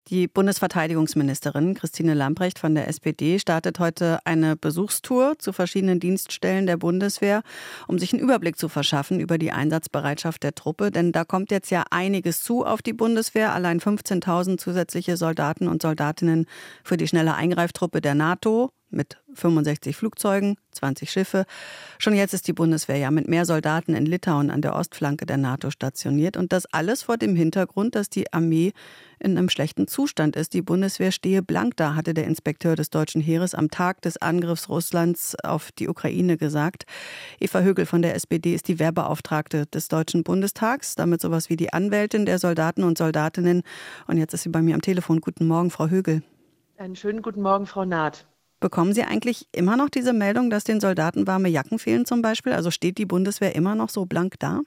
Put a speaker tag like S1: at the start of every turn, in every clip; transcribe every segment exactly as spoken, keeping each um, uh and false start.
S1: Die Bundesverteidigungsministerin Christine Lambrecht von der S P D startet heute eine Besuchstour zu verschiedenen Dienststellen der Bundeswehr, um sich einen Überblick zu verschaffen über die Einsatzbereitschaft der Truppe. Denn da kommt jetzt ja einiges zu auf die Bundeswehr. Allein fünfzehntausend zusätzliche Soldaten und Soldatinnen für die schnelle Eingreiftruppe der NATO mit fünfundsechzig Flugzeugen, zwanzig Schiffe. Schon jetzt ist die Bundeswehr ja mit mehr Soldaten in Litauen an der Ostflanke der NATO stationiert. Und das alles vor dem Hintergrund, dass die Armee in einem schlechten Zustand ist. Die Bundeswehr stehe blank da, hatte der Inspekteur des deutschen Heeres am Tag des Angriffs Russlands auf die Ukraine gesagt. Eva Högel von der S P D ist die Wehrbeauftragte des Deutschen Bundestags, damit sowas wie die Anwältin der Soldaten und Soldatinnen. Und jetzt ist sie bei mir am Telefon. Guten Morgen, Frau Högel.
S2: Einen schönen guten Morgen, Frau Naht.
S1: Bekommen Sie eigentlich immer noch diese Meldung, dass den Soldaten warme Jacken fehlen zum Beispiel? Also steht die Bundeswehr immer noch so blank da?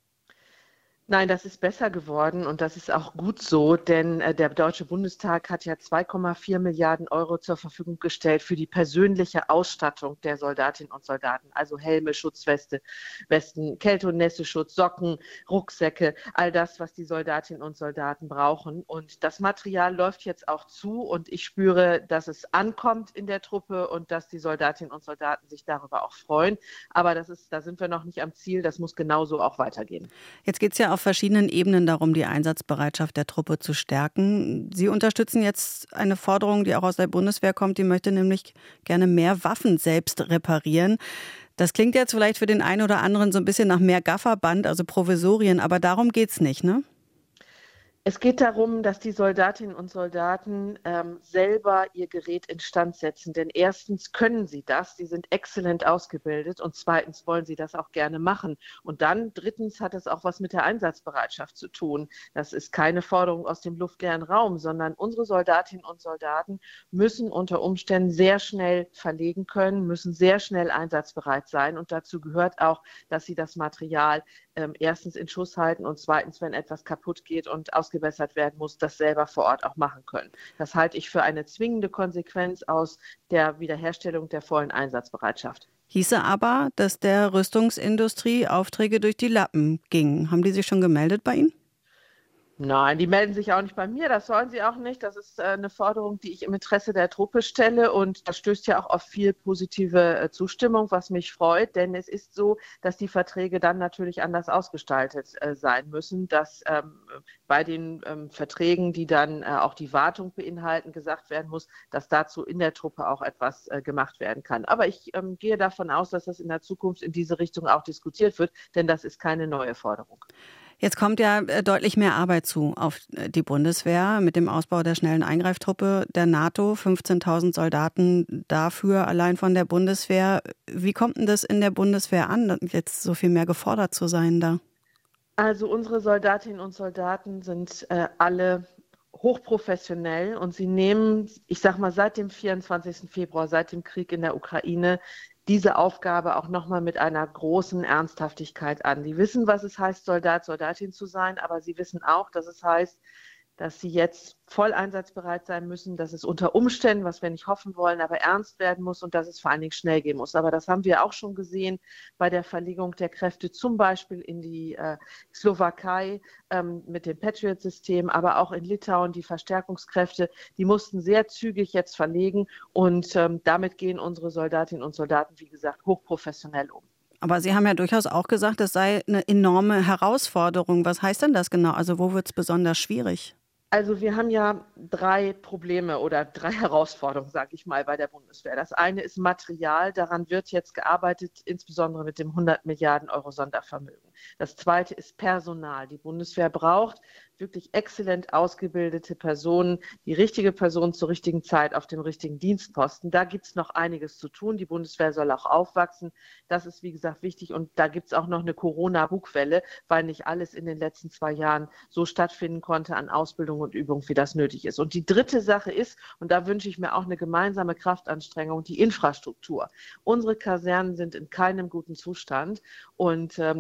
S2: Nein, das ist besser geworden und das ist auch gut so, denn äh, der Deutsche Bundestag hat ja zwei Komma vier Milliarden Euro zur Verfügung gestellt für die persönliche Ausstattung der Soldatinnen und Soldaten, also Helme, Schutzweste, Westen, Kälte- und Nässeschutz, Socken, Rucksäcke, all das, was die Soldatinnen und Soldaten brauchen. Und das Material läuft jetzt auch zu und ich spüre, dass es ankommt in der Truppe und dass die Soldatinnen und Soldaten sich darüber auch freuen. Aber das ist, da sind wir noch nicht am Ziel, das muss genauso auch weitergehen.
S1: Jetzt geht es ja auf verschiedenen Ebenen darum, die Einsatzbereitschaft der Truppe zu stärken. Sie unterstützen jetzt eine Forderung, die auch aus der Bundeswehr kommt, die möchte nämlich gerne mehr Waffen selbst reparieren. Das klingt jetzt vielleicht für den einen oder anderen so ein bisschen nach mehr Gafferband, also Provisorien, aber darum geht's nicht, ne?
S2: Es geht darum, dass die Soldatinnen und Soldaten ähm, selber ihr Gerät instand setzen. Denn erstens können sie das, sie sind exzellent ausgebildet und zweitens wollen sie das auch gerne machen. Und dann drittens hat es auch was mit der Einsatzbereitschaft zu tun. Das ist keine Forderung aus dem luftleeren Raum, sondern unsere Soldatinnen und Soldaten müssen unter Umständen sehr schnell verlegen können, müssen sehr schnell einsatzbereit sein. Und dazu gehört auch, dass sie das Material ähm, erstens in Schuss halten und zweitens, wenn etwas kaputt geht und ausgebessert werden muss, das selber vor Ort auch machen können. Das halte ich für eine zwingende Konsequenz aus der Wiederherstellung der vollen Einsatzbereitschaft.
S1: Hieße aber, dass der Rüstungsindustrie Aufträge durch die Lappen gingen. Haben die sich schon gemeldet bei Ihnen?
S2: Nein, die melden sich auch nicht bei mir, das sollen sie auch nicht. Das ist äh, eine Forderung, die ich im Interesse der Truppe stelle und das stößt ja auch auf viel positive äh, Zustimmung, was mich freut, denn es ist so, dass die Verträge dann natürlich anders ausgestaltet äh, sein müssen, dass ähm, bei den ähm, Verträgen, die dann äh, auch die Wartung beinhalten, gesagt werden muss, dass dazu in der Truppe auch etwas äh, gemacht werden kann. Aber ich ähm, gehe davon aus, dass das in der Zukunft in diese Richtung auch diskutiert wird, denn das ist keine neue Forderung.
S1: Jetzt kommt ja deutlich mehr Arbeit zu auf die Bundeswehr mit dem Ausbau der schnellen Eingreiftruppe der NATO. fünfzehntausend Soldaten dafür allein von der Bundeswehr. Wie kommt denn das in der Bundeswehr an, jetzt so viel mehr gefordert zu sein da?
S2: Also unsere Soldatinnen und Soldaten sind äh, alle hochprofessionell und sie nehmen, ich sag mal, seit dem vierundzwanzigsten Februar, seit dem Krieg in der Ukraine, diese Aufgabe auch nochmal mit einer großen Ernsthaftigkeit an. Die wissen, was es heißt, Soldat, Soldatin zu sein, aber sie wissen auch, dass es heißt, dass sie jetzt voll einsatzbereit sein müssen, dass es unter Umständen, was wir nicht hoffen wollen, aber ernst werden muss und dass es vor allen Dingen schnell gehen muss. Aber das haben wir auch schon gesehen bei der Verlegung der Kräfte, zum Beispiel in die äh, Slowakei ähm, mit dem Patriot-System, aber auch in Litauen die Verstärkungskräfte, die mussten sehr zügig jetzt verlegen und ähm, damit gehen unsere Soldatinnen und Soldaten, wie gesagt, hochprofessionell um.
S1: Aber Sie haben ja durchaus auch gesagt, das sei eine enorme Herausforderung. Was heißt denn das genau? Also wo wird es besonders schwierig?
S2: Also wir haben ja drei Probleme oder drei Herausforderungen, sage ich mal, bei der Bundeswehr. Das eine ist Material, daran wird jetzt gearbeitet, insbesondere mit dem hundert Milliarden Euro Sondervermögen. Das zweite ist Personal. Die Bundeswehr braucht wirklich exzellent ausgebildete Personen, die richtige Person zur richtigen Zeit auf dem richtigen Dienstposten. Da gibt es noch einiges zu tun. Die Bundeswehr soll auch aufwachsen. Das ist, wie gesagt, wichtig. Und da gibt es auch noch eine Corona-Bugwelle, weil nicht alles in den letzten zwei Jahren so stattfinden konnte an Ausbildung und Übung, wie das nötig ist. Und die dritte Sache ist, und da wünsche ich mir auch eine gemeinsame Kraftanstrengung, die Infrastruktur. Unsere Kasernen sind in keinem guten Zustand und ähm, da gibt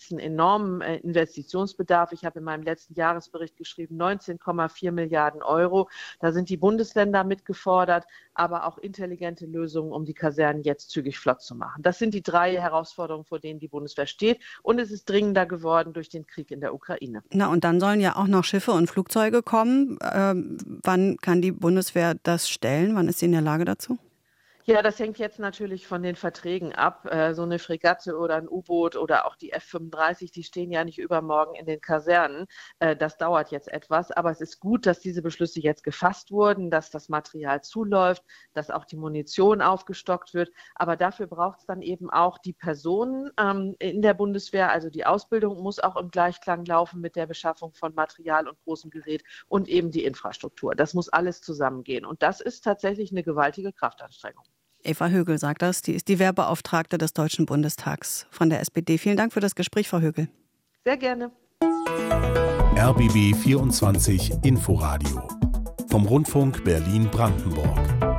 S2: es einen enormen äh, Investitionsbedarf. Ich habe in meinem letzten Jahresbericht geschrieben, neunzehn Komma vier Milliarden Euro. Da sind die Bundesländer mitgefordert, aber auch intelligente Lösungen, um die Kasernen jetzt zügig flott zu machen. Das sind die drei Herausforderungen, vor denen die Bundeswehr steht. Und es ist dringender geworden durch den Krieg in der Ukraine.
S1: Na, und dann sollen ja auch noch Schiffe und Flugzeuge kommen. Ähm, wann kann die Bundeswehr das stellen? Wann ist sie in der Lage dazu?
S2: Ja, das hängt jetzt natürlich von den Verträgen ab. So eine Fregatte oder ein U-Boot oder auch die F fünfunddreißig, die stehen ja nicht übermorgen in den Kasernen. Das dauert jetzt etwas, aber es ist gut, dass diese Beschlüsse jetzt gefasst wurden, dass das Material zuläuft, dass auch die Munition aufgestockt wird. Aber dafür braucht es dann eben auch die Personen in der Bundeswehr. Also die Ausbildung muss auch im Gleichklang laufen mit der Beschaffung von Material und großem Gerät und eben die Infrastruktur. Das muss alles zusammengehen. Und das ist tatsächlich eine gewaltige Kraftanstrengung.
S1: Eva Högel sagt das. Die ist die Wehrbeauftragte des Deutschen Bundestags von der S P D. Vielen Dank für das Gespräch, Frau Högel.
S2: Sehr gerne.
S3: R B B vierundzwanzig Inforadio vom Rundfunk Berlin-Brandenburg.